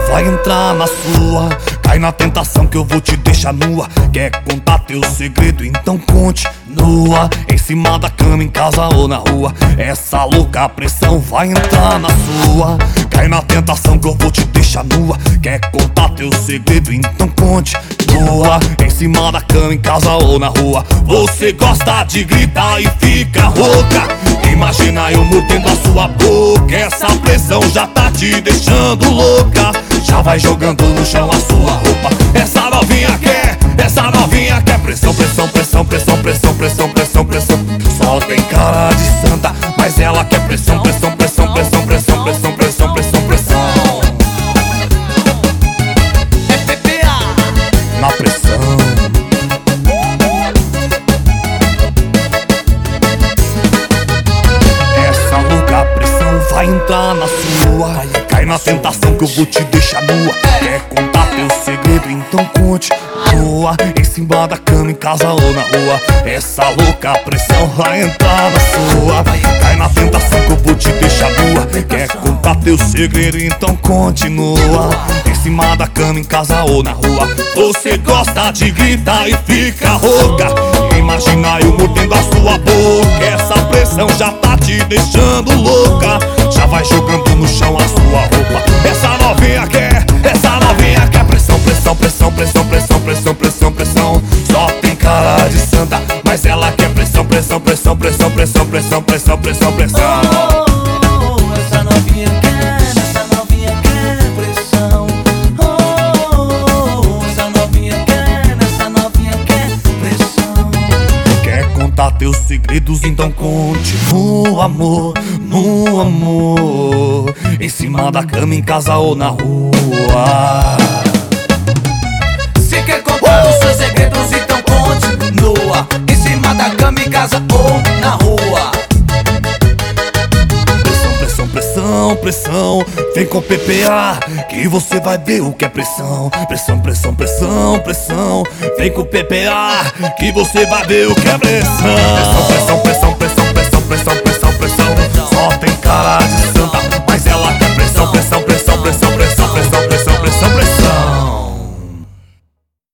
vai entrar na sua. Cai na tentação que eu vou te deixar nua. Quer contar teu segredo? Então conte nua. Em cima da cama, em casa ou na rua. Essa louca pressão vai entrar na sua. Cai na tentação que eu vou te deixar nua. Quer contar teu segredo? Então conte nua. Em cima da cama, em casa ou na rua. Você gosta de gritar e fica rouca. Imagina eu mordendo a sua boca. Essa pressão já tá te deixando louca. Já vai jogando no chão a sua roupa. Essa novinha quer pressão, pressão, pressão, pressão, pressão, pressão, pressão, pressão. Só tem cara de santa, mas ela quer pressão, pressão, pressão, pressão, pressão, pressão, pressão, pressão, pressão. É PPA na pressão. Essa louca pressão vai entrar na sua. Cai na tentação que eu vou te deixar nua. Quer contar teu segredo? Então conte nua. Em cima da cama, em casa ou na rua. Essa louca pressão vai entrar na sua. Cai na tentação que eu vou te deixar nua. Quer contar teu segredo? Então continua. Em cima da cama, em casa ou na rua. Você gosta de gritar e fica rouca. Imagina eu mordendo a sua boca. Essa pressão já tá te deixando louca. Já vai jogando no chão a sua roupa. Essa novinha quer pressão, pressão, pressão, pressão, pressão, pressão, pressão, pressão. Só tem cara de santa, mas ela quer pressão, pressão, pressão, pressão, pressão, pressão, pressão, pressão, pressão. Essa novinha quer pressão. Essa novinha quer pressão. Quer contar teus segredos? Então conte no amor, no amor. Em cima da cama, em casa ou na rua. Se quer contar os seus segredos, então conte nua. Em cima da cama, em casa ou na rua. Pressão, pressão, pressão, pressão. Vem com PPA que você vai ver o que é pressão. Pressão, pressão, pressão, pressão. Vem com PPA que você vai ver o que é pressão. Pressão, pressão.